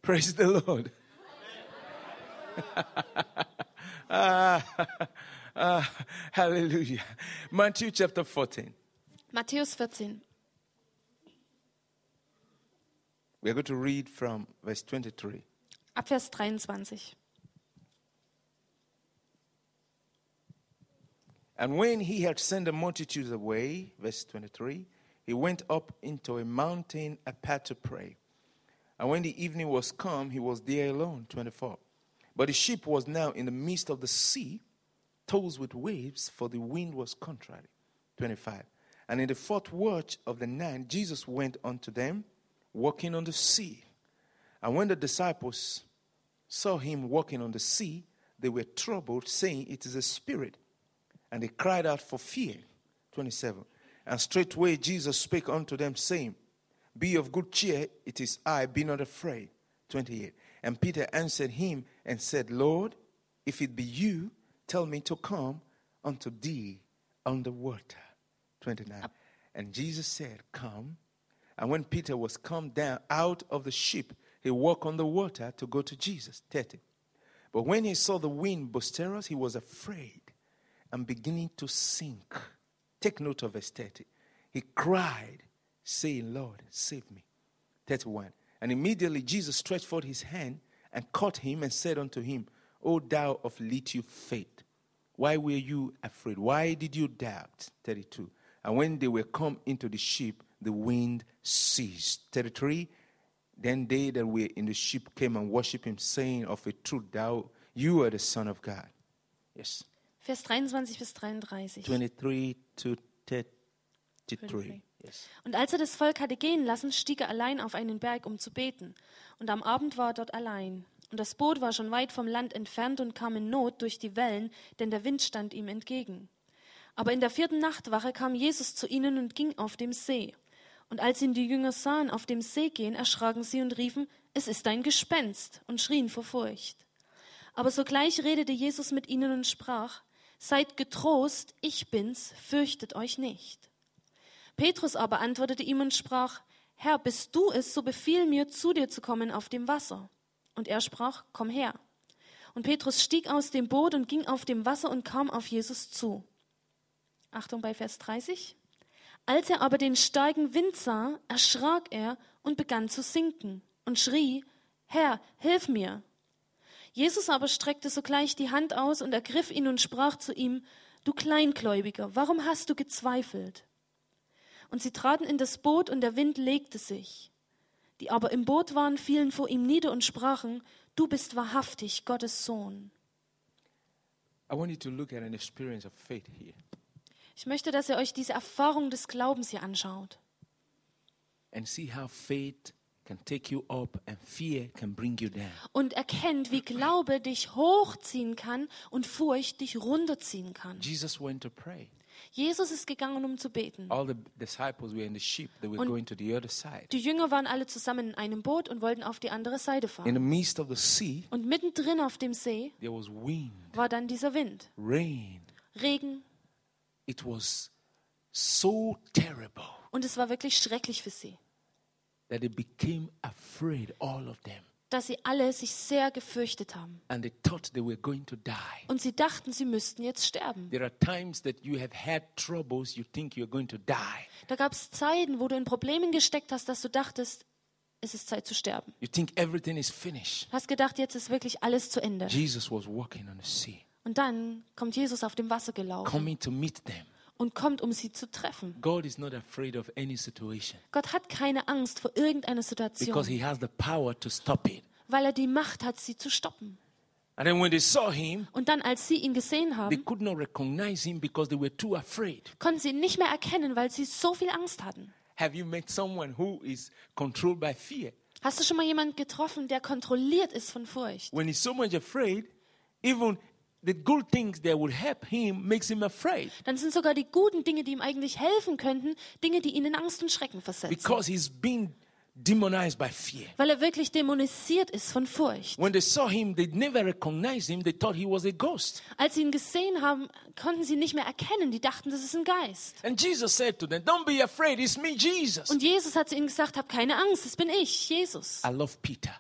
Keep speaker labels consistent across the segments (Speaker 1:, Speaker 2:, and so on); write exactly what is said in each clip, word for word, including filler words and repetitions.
Speaker 1: Praise the Lord. ah, ah, hallelujah. Matthew chapter fourteen.
Speaker 2: Matthäus vierzehn.
Speaker 1: We are going to read from verse twenty-three.
Speaker 2: Ab Vers dreiundzwanzig.
Speaker 1: And when he had sent the multitudes away, verse twenty-three, he went up into a mountain apart to pray. And when the evening was come, he was there alone, twenty-four. But the ship was now in the midst of the sea, tossed with waves, for the wind was contrary, twenty-five. And in the fourth watch of the night, Jesus went unto them, walking on the sea. And when the disciples saw him walking on the sea, they were troubled, saying, It is a spirit. And they cried out for fear. twenty-seven. And straightway Jesus spake unto them, saying, Be of good cheer, it is I, be not afraid. twenty-eight. And Peter answered him and said, Lord, if it be you, tell me to come unto thee on the water. twenty-nine. And Jesus said, Come. And when Peter was come down out of the ship, he walked on the water to go to Jesus. thirty. But when he saw the wind boisterous, he was afraid, and beginning to sink. Take note of verse thirty. He cried, saying, Lord, save me. thirty-one. And immediately Jesus stretched forth his hand and caught him and said unto him, O thou of little faith, why were you afraid? Why did you doubt? thirty-two. And when they were come into the ship, the wind ceased. thirty-three. Then they that were in the ship came and worshipped him, saying, Of a truth, thou, you are the Son of God. Yes.
Speaker 2: Vers dreiundzwanzig bis dreiunddreißig.
Speaker 1: twenty-three to thirty-three. Yes.
Speaker 2: Und als er das Volk hatte gehen lassen, stieg er allein auf einen Berg, um zu beten. Und am Abend war er dort allein. Und das Boot war schon weit vom Land entfernt und kam in Not durch die Wellen, denn der Wind stand ihm entgegen. Aber in der vierten Nachtwache kam Jesus zu ihnen und ging auf dem See. Und als ihn die Jünger sahen auf dem See gehen, erschraken sie und riefen, es ist ein Gespenst, und schrien vor Furcht. Aber sogleich redete Jesus mit ihnen und sprach, seid getrost, ich bin's, fürchtet euch nicht. Petrus aber antwortete ihm und sprach, Herr, bist du es, so befiehl mir, zu dir zu kommen auf dem Wasser. Und er sprach, komm her. Und Petrus stieg aus dem Boot und ging auf dem Wasser und kam auf Jesus zu. Achtung bei Vers dreißig. Als er aber den starken Wind sah, erschrak er und begann zu sinken und schrie, Herr, hilf mir. Jesus aber streckte sogleich die Hand aus und ergriff ihn und sprach zu ihm, du Kleingläubiger, warum hast du gezweifelt? Und sie traten in das Boot und der Wind legte sich. Die aber im Boot waren, fielen vor ihm nieder und sprachen, du bist wahrhaftig Gottes Sohn.
Speaker 1: I want you to look at an experience of faith here.
Speaker 2: Ich möchte, dass ihr euch diese Erfahrung des Glaubens hier anschaut.
Speaker 1: And see how faith can take you up and fear can bring you down.
Speaker 2: Und erkennt, wie Glaube dich hochziehen kann und Furcht dich runterziehen kann.
Speaker 1: Jesus went to pray.
Speaker 2: Jesus ist gegangen, um zu beten.
Speaker 1: All the disciples were in the ship. They were
Speaker 2: Und
Speaker 1: going to the other side.
Speaker 2: Die Jünger waren alle zusammen in einem Boot und wollten auf die andere Seite
Speaker 1: In
Speaker 2: fahren.
Speaker 1: the midst of the sea,
Speaker 2: Und mittendrin auf dem See
Speaker 1: there was wind,
Speaker 2: war dann dieser Wind,
Speaker 1: rain.
Speaker 2: Regen,
Speaker 1: It was so terrible
Speaker 2: und es war wirklich schrecklich für sie,
Speaker 1: that they became afraid, all of them.
Speaker 2: dass sie alle sich sehr gefürchtet haben.
Speaker 1: And they thought they were going to die.
Speaker 2: Und sie dachten, sie müssten jetzt sterben.
Speaker 1: There are times that you have had troubles, you think you're going to die.
Speaker 2: Da gab es Zeiten, wo du in Problemen gesteckt hast, dass du dachtest, es ist Zeit zu sterben.
Speaker 1: You think everything is finished.
Speaker 2: Du hast gedacht, jetzt ist wirklich alles zu Ende.
Speaker 1: Jesus was walking on the sea,
Speaker 2: Und dann kommt Jesus auf dem Wasser gelaufen
Speaker 1: coming to meet them.
Speaker 2: und kommt, um sie zu treffen.
Speaker 1: God is not afraid of any situation
Speaker 2: Gott hat keine Angst vor irgendeiner
Speaker 1: because
Speaker 2: Situation,
Speaker 1: he has the power to stop it.
Speaker 2: weil er die Macht hat, sie zu stoppen.
Speaker 1: And then when they saw him,
Speaker 2: Und dann, als sie ihn gesehen
Speaker 1: they
Speaker 2: haben,
Speaker 1: could not recognize him because they were too afraid.
Speaker 2: konnten sie ihn nicht mehr erkennen, weil sie so viel Angst hatten.
Speaker 1: Have you met someone who is controlled by fear?
Speaker 2: Hast du schon mal jemanden getroffen, der kontrolliert ist von Furcht?
Speaker 1: When he's so much afraid, even the good things that would help him makes him afraid
Speaker 2: Dann sind sogar die guten Dinge, die ihm eigentlich helfen könnten, Dinge, die ihn in Angst und Schrecken versetzen.
Speaker 1: because he's been demonized by fear.
Speaker 2: Weil er wirklich dämonisiert ist von Furcht.
Speaker 1: When they saw him, they never recognized him. They thought he was a ghost.
Speaker 2: Als sie ihn gesehen haben, konnten sie ihn nicht mehr erkennen. Die dachten, das ist ein Geist.
Speaker 1: And Jesus said to them, don't be afraid, it's me, Jesus.
Speaker 2: Und Jesus hat zu ihnen gesagt, hab keine Angst, das bin ich, Jesus.
Speaker 1: I love Peter.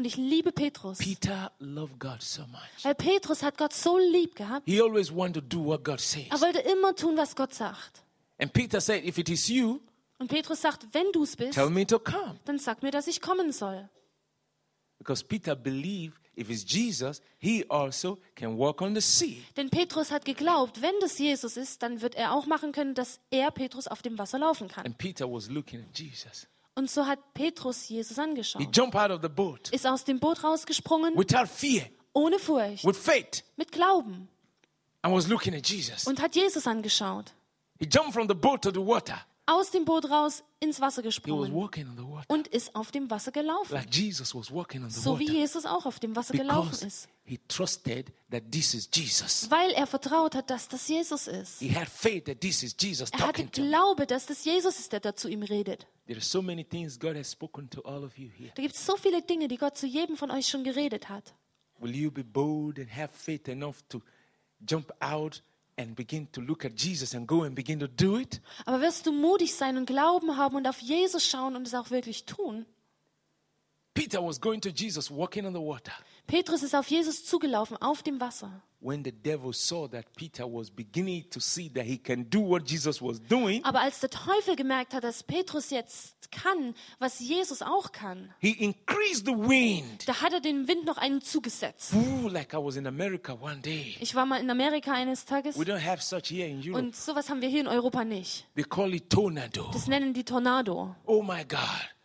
Speaker 2: Und ich liebe Petrus.
Speaker 1: Peter loved God so much.
Speaker 2: Weil Petrus hat Gott so lieb gehabt.
Speaker 1: He always wanted to do what God says.
Speaker 2: Er wollte immer tun, was Gott sagt.
Speaker 1: And Peter said, if it is you,
Speaker 2: Und Petrus sagt, wenn du es bist,
Speaker 1: tell me to come.
Speaker 2: dann sag mir, dass ich kommen soll.
Speaker 1: Because Peter believed if it's Jesus, he also can walk on the sea.
Speaker 2: Denn Petrus hat geglaubt, wenn das Jesus ist, dann wird er auch machen können, dass er, Petrus, auf dem Wasser laufen kann.
Speaker 1: And Peter was looking at Jesus.
Speaker 2: Und so hat Petrus Jesus
Speaker 1: He
Speaker 2: angeschaut.
Speaker 1: jumped out of the boat
Speaker 2: Ist aus dem Boot rausgesprungen,
Speaker 1: without fear,
Speaker 2: ohne Furcht,
Speaker 1: with faith,
Speaker 2: mit Glauben.
Speaker 1: and was looking at Jesus.
Speaker 2: Und hat Jesus angeschaut.
Speaker 1: He jumped from the boat to the water.
Speaker 2: Aus dem Boot raus, ins Wasser
Speaker 1: He was
Speaker 2: gesprungen
Speaker 1: walking on the water.
Speaker 2: und ist auf dem Wasser gelaufen.
Speaker 1: Like Jesus was walking on the
Speaker 2: So wie
Speaker 1: water.
Speaker 2: Jesus auch auf dem Wasser gelaufen
Speaker 1: Because
Speaker 2: ist.
Speaker 1: he trusted that this is Jesus.
Speaker 2: Weil er vertraut hat, dass das Jesus ist.
Speaker 1: He had faith that this is Jesus
Speaker 2: Er hatte
Speaker 1: talking to him.
Speaker 2: Glaube, dass das Jesus ist, der da zu ihm redet.
Speaker 1: There are so many things God has spoken to all of you here.
Speaker 2: Da gibt es so viele Dinge, die Gott zu jedem von euch schon geredet hat.
Speaker 1: Will you be bold and have faith enough to jump out and begin to look at Jesus and go and begin to do it?
Speaker 2: Aber wirst du mutig sein und Glauben haben und auf Jesus schauen und es auch wirklich tun?
Speaker 1: Peter was going to Jesus walking on the water.
Speaker 2: Petrus ist auf Jesus zugelaufen, auf dem Wasser.
Speaker 1: When the devil saw that Peter was beginning to see that he can do what Jesus was doing,
Speaker 2: Aber als der Teufel gemerkt hat, dass Petrus jetzt kann, was Jesus auch kann,
Speaker 1: he increased the wind.
Speaker 2: da hat er dem Wind noch einen zugesetzt.
Speaker 1: Ooh, like I was in America one day.
Speaker 2: Ich war mal in Amerika eines Tages
Speaker 1: We don't have such here in Europe.
Speaker 2: und sowas haben wir hier in Europa nicht.
Speaker 1: They call it tornado.
Speaker 2: Das nennen die Tornado.
Speaker 1: Oh my God.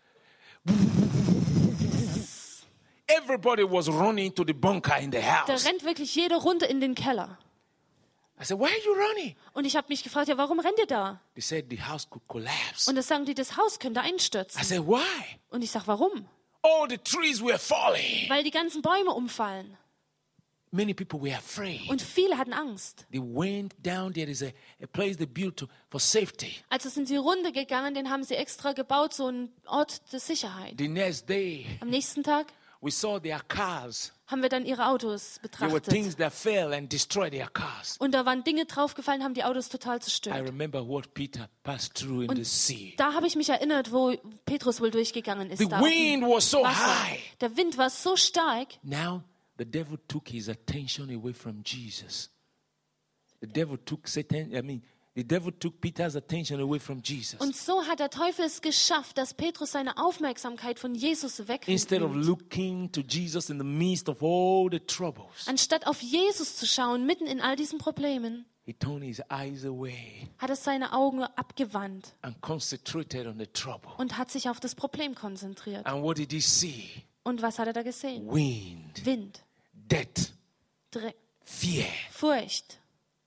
Speaker 1: Everybody was running to the bunker in the
Speaker 2: Da
Speaker 1: house.
Speaker 2: rennt wirklich jeder runter in den Keller.
Speaker 1: I said, why are you running?
Speaker 2: Und ich habe mich gefragt, ja, warum rennt ihr da?
Speaker 1: They said the house could collapse.
Speaker 2: Und da sagen die, das Haus könnte
Speaker 1: I
Speaker 2: einstürzen.
Speaker 1: said, why?
Speaker 2: Und ich sage, warum?
Speaker 1: All the trees were falling.
Speaker 2: Weil die ganzen Bäume umfallen.
Speaker 1: Many people were afraid.
Speaker 2: Und viele hatten Angst.
Speaker 1: They went down. There is a, a place they built to, for safety.
Speaker 2: Also sind sie runtergegangen, den haben sie extra gebaut, so ein Ort der Sicherheit.
Speaker 1: The next day,
Speaker 2: Am nächsten Tag
Speaker 1: we saw their cars.
Speaker 2: haben wir dann ihre Autos
Speaker 1: There were things
Speaker 2: betrachtet.
Speaker 1: that fell and destroyed their cars.
Speaker 2: Und da waren Dinge draufgefallen, haben die Autos total
Speaker 1: I
Speaker 2: zerstört.
Speaker 1: remember what Peter passed through in the sea.
Speaker 2: Da habe ich mich erinnert, wo Petrus wohl durchgegangen ist.
Speaker 1: The
Speaker 2: Da auf dem
Speaker 1: wind was so
Speaker 2: Wasser.
Speaker 1: high.
Speaker 2: Der Wind war so stark.
Speaker 1: Now, the devil took his attention away from Jesus. The devil took Satan, I mean, the devil took Peter's attention away from Jesus.
Speaker 2: Und so hat der Teufel es geschafft, dass Petrus seine Aufmerksamkeit von Jesus
Speaker 1: Instead of
Speaker 2: wegnimmt.
Speaker 1: looking to Jesus in the midst of all the troubles,
Speaker 2: Anstatt auf Jesus zu schauen, mitten in all diesen Problemen,
Speaker 1: he turned his eyes away
Speaker 2: hat er seine Augen abgewandt
Speaker 1: and concentrated on the trouble.
Speaker 2: und hat sich auf das Problem konzentriert.
Speaker 1: And what did he see?
Speaker 2: Und was hat er da gesehen?
Speaker 1: Wind,
Speaker 2: Wind,
Speaker 1: death,
Speaker 2: Dre
Speaker 1: fear.
Speaker 2: Furcht.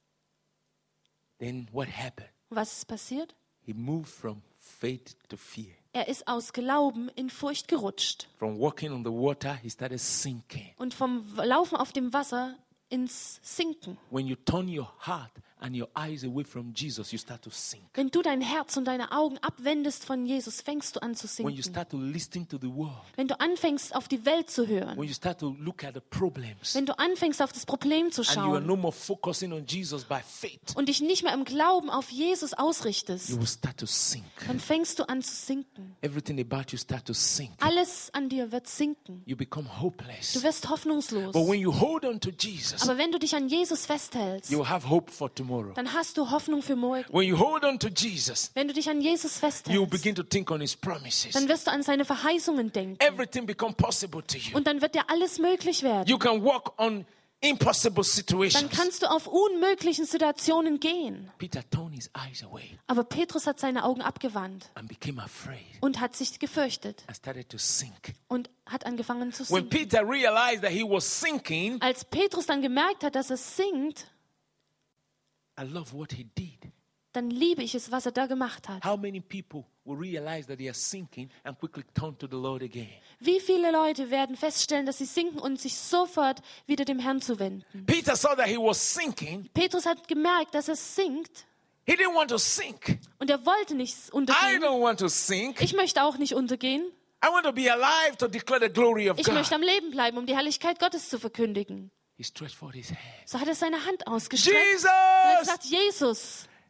Speaker 1: Then what happened?
Speaker 2: Was ist passiert?
Speaker 1: He moved from faith to fear.
Speaker 2: Er ist aus Glauben in Furcht gerutscht.
Speaker 1: From walking on the water, he started sinking.
Speaker 2: Und vom Laufen auf dem Wasser ins Sinken.
Speaker 1: When you turn your heart and your eyes away from Jesus, you start to sink.
Speaker 2: Wenn du dein Herz und deine Augen abwendest von Jesus, fängst du an zu
Speaker 1: When you
Speaker 2: sinken.
Speaker 1: start to listen to the world,
Speaker 2: Wenn du anfängst, auf die Welt zu hören.
Speaker 1: when you start to look at the problems,
Speaker 2: Wenn du anfängst, auf das Problem zu
Speaker 1: and you are
Speaker 2: schauen
Speaker 1: no more focusing on Jesus by faith,
Speaker 2: und dich nicht mehr im Glauben auf Jesus
Speaker 1: you
Speaker 2: ausrichtest,
Speaker 1: will start to sink.
Speaker 2: dann fängst du an zu sinken.
Speaker 1: Everything about you start to sink.
Speaker 2: Alles an dir wird sinken.
Speaker 1: You become hopeless.
Speaker 2: Du wirst hoffnungslos.
Speaker 1: But when you hold on to Jesus,
Speaker 2: Aber wenn du dich an Jesus festhältst,
Speaker 1: you will have hope for tomorrow.
Speaker 2: dann hast du Hoffnung für morgen.
Speaker 1: When you hold on to Jesus,
Speaker 2: Wenn du dich an Jesus
Speaker 1: you will
Speaker 2: festhältst,
Speaker 1: begin to think on his promises.
Speaker 2: dann wirst du an seine Verheißungen denken.
Speaker 1: Everything become possible to you.
Speaker 2: Und dann wird dir alles möglich werden.
Speaker 1: You can walk on impossible
Speaker 2: Dann
Speaker 1: situations.
Speaker 2: kannst du auf unmöglichen Situationen gehen.
Speaker 1: Peter turned his eyes away
Speaker 2: Aber Petrus hat seine Augen abgewandt
Speaker 1: and became afraid
Speaker 2: und hat sich gefürchtet
Speaker 1: and started to sink.
Speaker 2: und hat angefangen zu
Speaker 1: When
Speaker 2: sinken.
Speaker 1: Peter realized that he was sinking,
Speaker 2: Als Petrus dann gemerkt hat, dass es sinkt,
Speaker 1: I love what he did.
Speaker 2: dann liebe ich es, was er da gemacht hat.
Speaker 1: How many people will realize that they are sinking and quickly turn to the Lord again?
Speaker 2: Wie viele Leute werden feststellen, dass sie sinken und sich sofort wieder dem Herrn zuwenden?
Speaker 1: Peter saw that he was sinking.
Speaker 2: Petrus hat gemerkt, dass es sinkt
Speaker 1: He didn't want to sink.
Speaker 2: und er wollte nicht
Speaker 1: I
Speaker 2: untergehen.
Speaker 1: don't want to sink.
Speaker 2: Ich möchte auch nicht untergehen.
Speaker 1: I want to be alive to declare the glory of
Speaker 2: Ich möchte
Speaker 1: God.
Speaker 2: am Leben bleiben, um die Herrlichkeit Gottes zu verkündigen.
Speaker 1: He stretched forth his hand.
Speaker 2: So hat er seine Hand ausgestreckt und hat
Speaker 1: Jesus,
Speaker 2: gesagt, Jesus,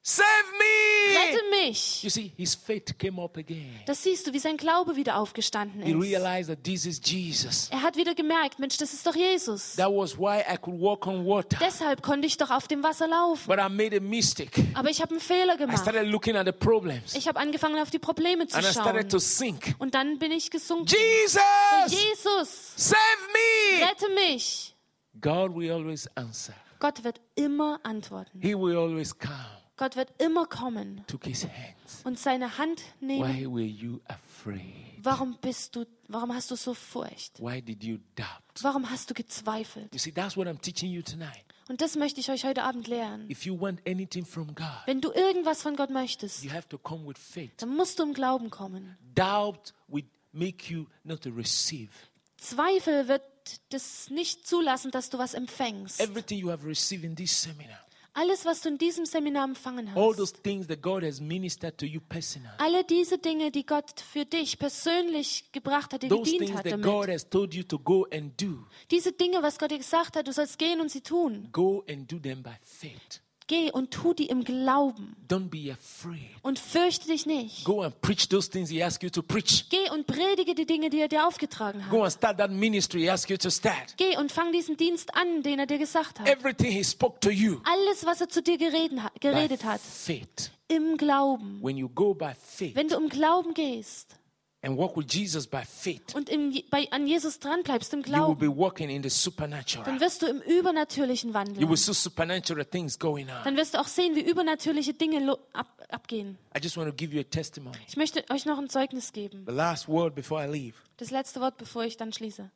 Speaker 1: Save me!
Speaker 2: Rette mich.
Speaker 1: You see, his faith came up again.
Speaker 2: Das siehst du, wie sein Glaube wieder aufgestanden
Speaker 1: He
Speaker 2: ist.
Speaker 1: realized that this is Jesus.
Speaker 2: Er hat wieder gemerkt, Mensch, das ist doch Jesus.
Speaker 1: That was why I could walk on water.
Speaker 2: Deshalb konnte ich doch auf dem Wasser laufen.
Speaker 1: But I made a mistake.
Speaker 2: Aber ich habe einen Fehler
Speaker 1: I
Speaker 2: gemacht.
Speaker 1: started looking at the problems.
Speaker 2: Ich habe angefangen, auf die Probleme zu
Speaker 1: And I started
Speaker 2: schauen.
Speaker 1: to sink.
Speaker 2: Und dann bin ich gesunken.
Speaker 1: Jesus!
Speaker 2: Jesus,
Speaker 1: Save me!
Speaker 2: rette mich.
Speaker 1: God will always answer.
Speaker 2: Gott wird immer antworten.
Speaker 1: He will always come.
Speaker 2: Gott wird immer kommen
Speaker 1: Took his hands.
Speaker 2: und seine Hand nehmen.
Speaker 1: Why were you afraid?
Speaker 2: Warum bist du, warum hast du so Furcht?
Speaker 1: Why did you doubt?
Speaker 2: Warum hast du gezweifelt?
Speaker 1: You see, that's what I'm teaching you tonight.
Speaker 2: Und das möchte ich euch heute Abend lehren.
Speaker 1: If you want anything from God,
Speaker 2: Wenn du irgendwas von Gott möchtest,
Speaker 1: you have to come with faith.
Speaker 2: dann musst du im Glauben kommen.
Speaker 1: Doubt will make you not to receive.
Speaker 2: Zweifel wird das nicht zulassen, dass du was empfängst.
Speaker 1: Everything you have received in this seminar,
Speaker 2: Alles, was du in diesem Seminar empfangen
Speaker 1: all
Speaker 2: hast,
Speaker 1: those things that God has ministered to you personally,
Speaker 2: alle diese Dinge, die Gott für dich persönlich gebracht hat, dir
Speaker 1: those
Speaker 2: gedient
Speaker 1: things
Speaker 2: hat
Speaker 1: that God
Speaker 2: damit,
Speaker 1: has told you to go and do,
Speaker 2: diese Dinge, was Gott dir gesagt hat, du sollst gehen und sie tun.
Speaker 1: go and do them by faith.
Speaker 2: Geh und tu die im Glauben
Speaker 1: Don't be afraid.
Speaker 2: und fürchte dich nicht.
Speaker 1: Go and preach those things He asked you to preach.
Speaker 2: Geh und predige die Dinge, die er dir aufgetragen
Speaker 1: Go
Speaker 2: hat.
Speaker 1: and start that ministry He asked you to start.
Speaker 2: Geh und fang diesen Dienst an, den er dir gesagt hat.
Speaker 1: Everything He spoke to you
Speaker 2: Alles, was er zu dir gereden, ha-
Speaker 1: by
Speaker 2: geredet hat,
Speaker 1: faith.
Speaker 2: im Glauben.
Speaker 1: When you go by faith
Speaker 2: Wenn du im Glauben gehst
Speaker 1: and walk with Jesus by faith,
Speaker 2: und im, bei, an Jesus dran bleibst im
Speaker 1: you will
Speaker 2: Glauben,
Speaker 1: be walking in the supernatural.
Speaker 2: dann wirst du im Übernatürlichen
Speaker 1: You
Speaker 2: wandeln.
Speaker 1: will see supernatural things going on.
Speaker 2: Dann wirst du auch sehen, wie übernatürliche Dinge lo- ab, abgehen.
Speaker 1: I just want to give you a testimony.
Speaker 2: Ich möchte euch noch ein Zeugnis geben.
Speaker 1: The last word before I leave.
Speaker 2: Das letzte Wort, bevor ich dann schließe.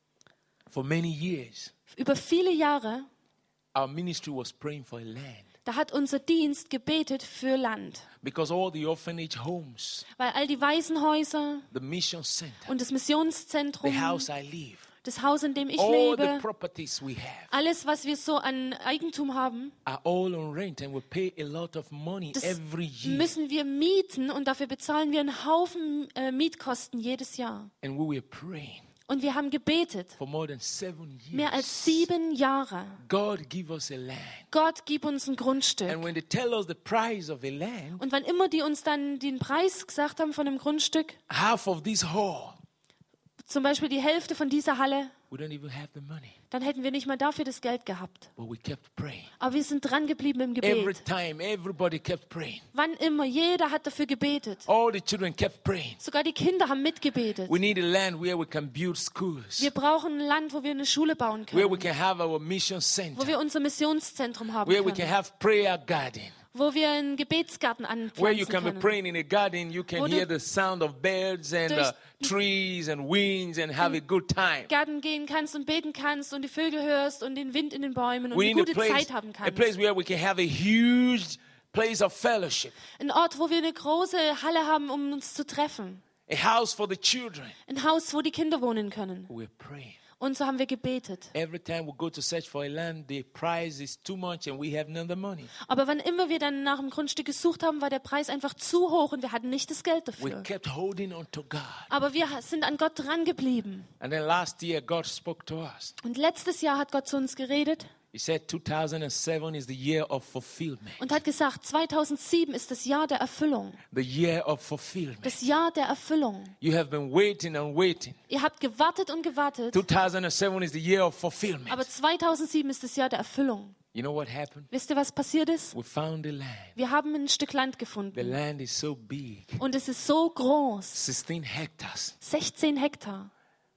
Speaker 1: For many years,
Speaker 2: Über viele Jahre,
Speaker 1: our ministry was praying for a land
Speaker 2: da hat unser Dienst gebetet für Land.
Speaker 1: because all the orphanage homes,
Speaker 2: Weil all die Waisenhäuser
Speaker 1: the mission center,
Speaker 2: und das
Speaker 1: the
Speaker 2: Missionszentrum,
Speaker 1: house I live,
Speaker 2: das Haus, in dem ich
Speaker 1: all the
Speaker 2: lebe,
Speaker 1: properties we have
Speaker 2: alles, was wir so an Eigentum haben,
Speaker 1: are all on rent and we pay a lot of money
Speaker 2: das
Speaker 1: every year.
Speaker 2: müssen wir mieten und dafür bezahlen wir einen Haufen äh, Mietkosten jedes Jahr.
Speaker 1: And we were praying
Speaker 2: Und wir haben gebetet,
Speaker 1: for more than seven
Speaker 2: mehr
Speaker 1: years.
Speaker 2: als sieben Jahre.
Speaker 1: God give us a land.
Speaker 2: Gott, gib uns ein Grundstück.
Speaker 1: And when they tell us the price of a land,
Speaker 2: Und wann immer die uns dann den Preis gesagt haben von einem Grundstück,
Speaker 1: half of this hall,
Speaker 2: zum Beispiel die Hälfte von dieser Halle,
Speaker 1: we don't even have the money.
Speaker 2: dann hätten wir nicht mal dafür das Geld gehabt.
Speaker 1: But we kept praying.
Speaker 2: Aber wir sind dran geblieben im
Speaker 1: Every
Speaker 2: Gebet.
Speaker 1: time, everybody kept praying.
Speaker 2: Wann immer, jeder hat dafür gebetet.
Speaker 1: All the children kept praying.
Speaker 2: Sogar die Kinder haben mitgebetet.
Speaker 1: We need a land where we can build schools,
Speaker 2: Wir brauchen ein Land, wo wir eine Schule bauen
Speaker 1: where we
Speaker 2: können,
Speaker 1: can have our mission
Speaker 2: wo
Speaker 1: center,
Speaker 2: wir unser Missionszentrum haben
Speaker 1: where we can
Speaker 2: können,
Speaker 1: have prayer garden,
Speaker 2: wo wir einen Gebetsgarten
Speaker 1: where you
Speaker 2: anpflanzen
Speaker 1: can be
Speaker 2: können.
Speaker 1: praying in a garden, you can
Speaker 2: Wo du
Speaker 1: hear the sound of birds and
Speaker 2: durch-
Speaker 1: uh, trees and winds and have a good time.
Speaker 2: Garten gehen kannst und beten kannst und die Vögel hörst und den Wind in den Bäumen und
Speaker 1: We
Speaker 2: eine
Speaker 1: need a
Speaker 2: gute
Speaker 1: place,
Speaker 2: Zeit haben
Speaker 1: a
Speaker 2: kannst.
Speaker 1: place where we can have a huge place of fellowship,
Speaker 2: Ein Ort, wo wir eine große Halle haben, um uns zu treffen.
Speaker 1: a house for the children.
Speaker 2: Ein Haus, wo die Kinder wohnen können.
Speaker 1: We're praying.
Speaker 2: Und so haben wir gebetet.
Speaker 1: Every time we go to search for a land, the price is too much and we have none of the money.
Speaker 2: Aber wann immer wir dann nach einem Grundstück gesucht haben, war der Preis einfach zu hoch und wir hatten nicht das Geld
Speaker 1: We
Speaker 2: dafür.
Speaker 1: kept holding on to God.
Speaker 2: Aber wir sind an Gott dran geblieben.
Speaker 1: And then last year, God spoke to us.
Speaker 2: Und letztes Jahr hat Gott zu uns geredet
Speaker 1: He said two thousand seven is the year of fulfillment.
Speaker 2: und hat gesagt, zweitausendsieben ist das Jahr der Erfüllung.
Speaker 1: The year of fulfillment.
Speaker 2: Das Jahr der Erfüllung.
Speaker 1: You have been waiting and waiting.
Speaker 2: Ihr habt gewartet und gewartet,
Speaker 1: two thousand seven is the year of fulfillment.
Speaker 2: aber zweitausendsieben ist das Jahr der Erfüllung.
Speaker 1: You know what happened?
Speaker 2: Wisst ihr, was passiert ist?
Speaker 1: We found the land.
Speaker 2: Wir haben ein Stück Land
Speaker 1: The
Speaker 2: gefunden
Speaker 1: land is so big,
Speaker 2: und es ist so groß,
Speaker 1: sixteen hectares.
Speaker 2: sechzehn Hektar.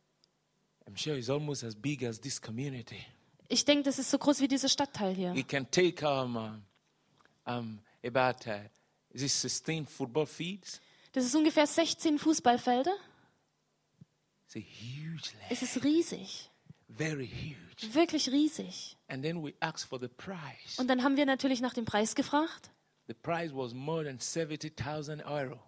Speaker 1: I'm sure it's almost as big as this community.
Speaker 2: Ich denke, das ist so groß wie dieser Stadtteil hier.
Speaker 1: It can take um, um, um, about uh, is it sixteen football fields?
Speaker 2: Das ist ungefähr sechzehn Fußballfelder.
Speaker 1: It's a huge land,
Speaker 2: Es ist riesig,
Speaker 1: very huge.
Speaker 2: wirklich riesig.
Speaker 1: And then we asked for the price.
Speaker 2: Und dann haben wir natürlich nach dem Preis gefragt.
Speaker 1: The price was more than seventy thousand euro.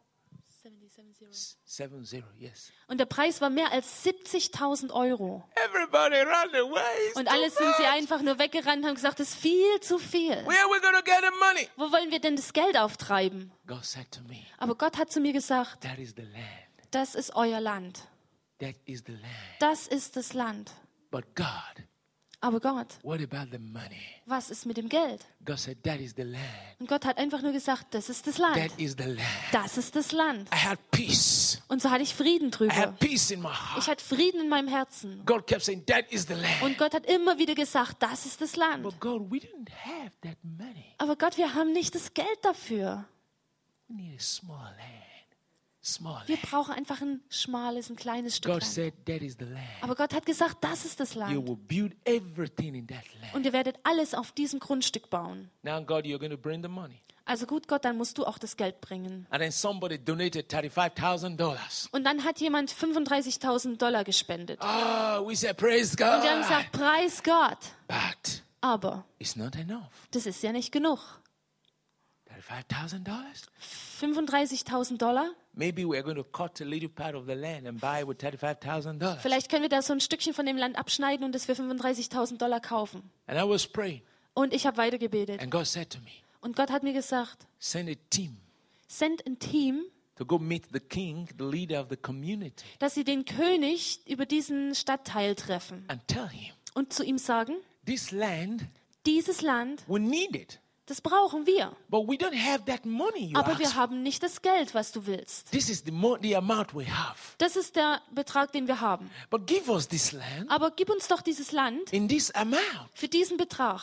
Speaker 1: Seven zero, yes.
Speaker 2: Und der Preis war mehr als siebzigtausend Euro.
Speaker 1: Everybody ran away. It's
Speaker 2: Und
Speaker 1: too
Speaker 2: alle sind sie
Speaker 1: much.
Speaker 2: einfach nur weggerannt und haben gesagt, das ist viel zu viel.
Speaker 1: Where are we going to get the money?
Speaker 2: Wo wollen wir denn das Geld auftreiben?
Speaker 1: God said to me,
Speaker 2: Aber Gott hat zu mir gesagt,
Speaker 1: that is the land.
Speaker 2: das ist euer Land.
Speaker 1: That is the land.
Speaker 2: Das ist das Land.
Speaker 1: But God
Speaker 2: Aber Gott,
Speaker 1: what about the money?
Speaker 2: was ist mit dem Geld?
Speaker 1: God said, that is the land.
Speaker 2: Und Gott hat einfach nur gesagt, das ist das Land.
Speaker 1: That is the land.
Speaker 2: Das ist das Land.
Speaker 1: I had peace.
Speaker 2: Und so hatte ich Frieden
Speaker 1: I
Speaker 2: drüber.
Speaker 1: had peace in my
Speaker 2: Ich
Speaker 1: heart.
Speaker 2: hatte Frieden in meinem Herzen.
Speaker 1: God kept saying, that is the land.
Speaker 2: Und Gott hat immer wieder gesagt, das ist das Land.
Speaker 1: But God, we didn't have that money.
Speaker 2: Aber Gott, wir haben nicht das Geld dafür.
Speaker 1: We need a small land. Small
Speaker 2: Wir
Speaker 1: land.
Speaker 2: brauchen einfach ein schmales, ein kleines Stück
Speaker 1: God
Speaker 2: Land.
Speaker 1: said, that is the land.
Speaker 2: Aber Gott hat gesagt, das ist das
Speaker 1: You
Speaker 2: Land.
Speaker 1: will build everything in that land.
Speaker 2: Und ihr werdet alles auf diesem Grundstück bauen.
Speaker 1: Now, God, you're going to bring the money.
Speaker 2: Also gut, Gott, dann musst du auch das Geld bringen.
Speaker 1: And then somebody donated thirty-five thousand dollars.
Speaker 2: Und dann hat jemand fünfunddreißigtausend Dollar gespendet.
Speaker 1: Oh, we said, praise
Speaker 2: Und wir haben
Speaker 1: God.
Speaker 2: gesagt, preis Gott.
Speaker 1: But
Speaker 2: Aber
Speaker 1: it's not enough.
Speaker 2: das ist ja nicht genug.
Speaker 1: thirty-five thousand dollars?
Speaker 2: fünfunddreißigtausend Dollar?
Speaker 1: Maybe we're going to cut a little part of the land and buy it with thirty-five thousand dollars.
Speaker 2: Vielleicht können wir da so ein Stückchen von dem Land abschneiden und es für fünfunddreißigtausend Dollar kaufen.
Speaker 1: And I was praying.
Speaker 2: Und ich habe weitergebetet.
Speaker 1: And God said to me,
Speaker 2: Und Gott hat mir gesagt,
Speaker 1: send a team
Speaker 2: send ein Team,
Speaker 1: to go meet the king, the leader of the community,
Speaker 2: dass sie den König über diesen Stadtteil treffen
Speaker 1: and tell him,
Speaker 2: und zu ihm sagen,
Speaker 1: this land,
Speaker 2: dieses Land,
Speaker 1: we need it.
Speaker 2: das brauchen wir.
Speaker 1: But we don't have that money you
Speaker 2: Aber wir
Speaker 1: asked for.
Speaker 2: haben nicht das Geld, was du willst.
Speaker 1: This is the, mo- the amount we have.
Speaker 2: Das ist der Betrag, den wir haben.
Speaker 1: But give us this land
Speaker 2: Aber gib uns doch dieses Land
Speaker 1: in this amount.
Speaker 2: für diesen Betrag.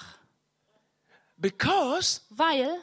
Speaker 1: Because
Speaker 2: Weil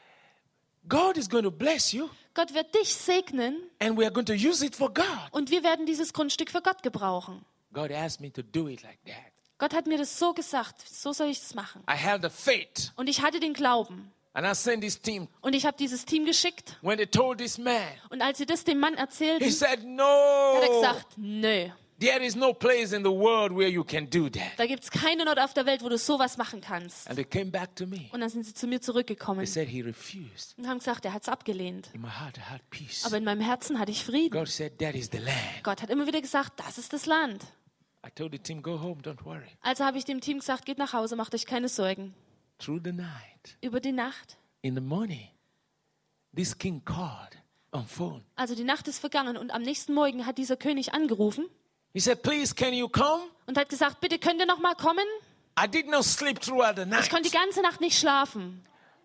Speaker 1: God is going to bless you
Speaker 2: Gott wird dich segnen
Speaker 1: and we are going to use it for God.
Speaker 2: und wir werden dieses Grundstück für Gott gebrauchen.
Speaker 1: God asked me to do it like that.
Speaker 2: Gott hat mir das so gesagt, so soll ich es machen.
Speaker 1: I have the faith.
Speaker 2: Und ich hatte den Glauben.
Speaker 1: And I sent this team.
Speaker 2: Und ich habe dieses Team geschickt.
Speaker 1: When they told this man,
Speaker 2: Und als sie das dem Mann erzählten,
Speaker 1: he said,
Speaker 2: hat er
Speaker 1: no,
Speaker 2: gesagt, nö,
Speaker 1: there is no place in the world where you can do that.
Speaker 2: da gibt es keinen Ort auf der Welt, wo du sowas machen kannst.
Speaker 1: And they came back to me.
Speaker 2: Und dann sind sie zu mir
Speaker 1: They
Speaker 2: zurückgekommen
Speaker 1: said he refused.
Speaker 2: und haben gesagt, er hat es abgelehnt.
Speaker 1: In my heart, I had peace.
Speaker 2: Aber in meinem Herzen hatte ich Frieden.
Speaker 1: God said, that is the land.
Speaker 2: Gott hat immer wieder gesagt, das ist das Land.
Speaker 1: I told the team, go home, don't worry.
Speaker 2: Also habe ich dem Team gesagt, geht nach Hause, macht euch keine Sorgen.
Speaker 1: Through the night,
Speaker 2: Über die Nacht,
Speaker 1: in the morning, this king called on phone.
Speaker 2: also die Nacht ist vergangen und am nächsten Morgen hat dieser König angerufen
Speaker 1: He said, please, can you come?
Speaker 2: und hat gesagt, bitte könnt ihr noch mal kommen?
Speaker 1: I did not sleep throughout the
Speaker 2: Ich
Speaker 1: night.
Speaker 2: konnte die ganze Nacht nicht schlafen.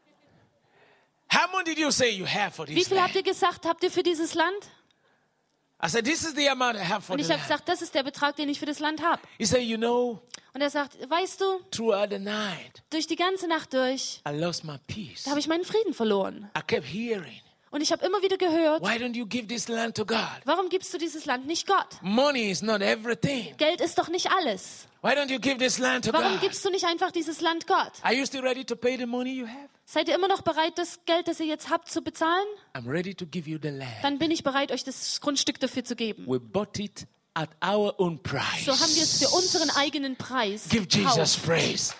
Speaker 1: How much did you say you have for
Speaker 2: Wie
Speaker 1: this
Speaker 2: viel habt
Speaker 1: land?
Speaker 2: ihr gesagt, habt ihr für dieses Land?
Speaker 1: I said, this is the amount I have for
Speaker 2: Und
Speaker 1: the
Speaker 2: ich habe
Speaker 1: land.
Speaker 2: gesagt, das ist der Betrag, den ich für das Land habe.
Speaker 1: He said, you know,
Speaker 2: Und er sagt, weißt du,
Speaker 1: throughout the night,
Speaker 2: durch die ganze Nacht durch,
Speaker 1: I lost my peace.
Speaker 2: da habe ich meinen Frieden verloren.
Speaker 1: I kept hearing,
Speaker 2: Und ich habe immer wieder gehört,
Speaker 1: why don't you give this land to God?
Speaker 2: warum gibst du dieses Land nicht Gott?
Speaker 1: Money is not everything.
Speaker 2: Geld ist doch nicht alles.
Speaker 1: Why don't you give this land to
Speaker 2: Warum
Speaker 1: God?
Speaker 2: gibst du nicht einfach dieses Land Gott?
Speaker 1: Are you still ready to pay the money you have?
Speaker 2: Seid ihr immer noch bereit, das Geld, das ihr jetzt habt, zu bezahlen?
Speaker 1: I'm ready to give you the land.
Speaker 2: Dann bin ich bereit, euch das Grundstück dafür zu geben.
Speaker 1: We bought it at our own price.
Speaker 2: So haben wir es für unseren eigenen Preis
Speaker 1: Give Jesus
Speaker 2: gekauft.
Speaker 1: praise.